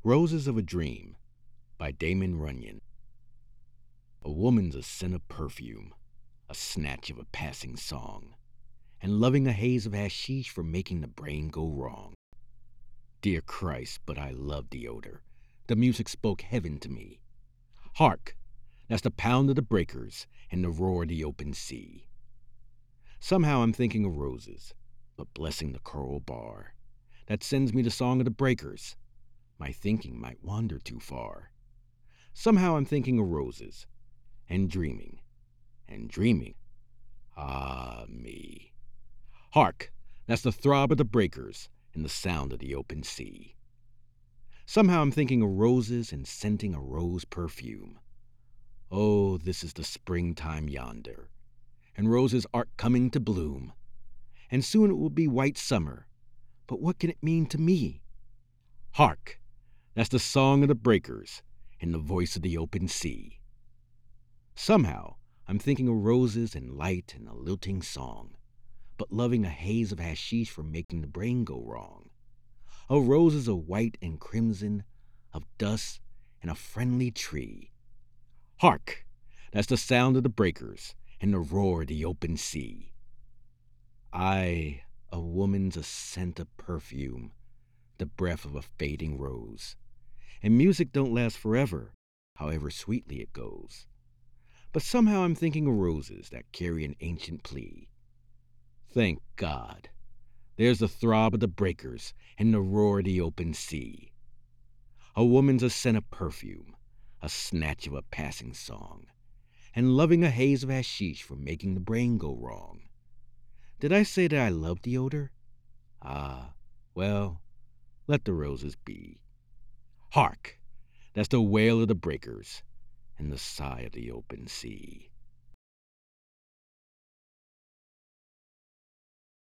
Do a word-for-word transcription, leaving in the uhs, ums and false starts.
Roses of a Dream by Damon Runyon. A woman's a scent of perfume, a snatch of a passing song, and loving a haze of hashish for making the brain go wrong. Dear Christ, but I love the odor. The music spoke heaven to me. Hark! That's the pound of the breakers and the roar of the open sea. Somehow I'm thinking of roses, but blessing the coral bar that sends me the song of the breakers. My thinking might wander too far. Somehow I'm thinking of roses, and dreaming, and dreaming. Ah, me. Hark! That's the throb of the breakers and the sound of the open sea. Somehow I'm thinking of roses and scenting a rose perfume. Oh, this is the springtime yonder, and roses are coming to bloom. And soon it will be white summer, but what can it mean to me? Hark! That's the song of the breakers and the voice of the open sea. Somehow I'm thinking of roses and light and a lilting song, but loving a haze of hashish for making the brain go wrong. Of roses of white and crimson, of dust and a friendly tree. Hark! That's the sound of the breakers and the roar of the open sea. I, a woman's a scent of perfume, the breath of a fading rose. And music don't last forever, however sweetly it goes. But somehow I'm thinking of roses that carry an ancient plea. Thank God, there's the throb of the breakers and the roar of the open sea. A woman's a scent of perfume, a snatch of a passing song, and loving a haze of hashish for making the brain go wrong. Did I say that I love the odor? Ah, well, let the roses be. Hark! That's the wail of the breakers and the sigh of the open sea.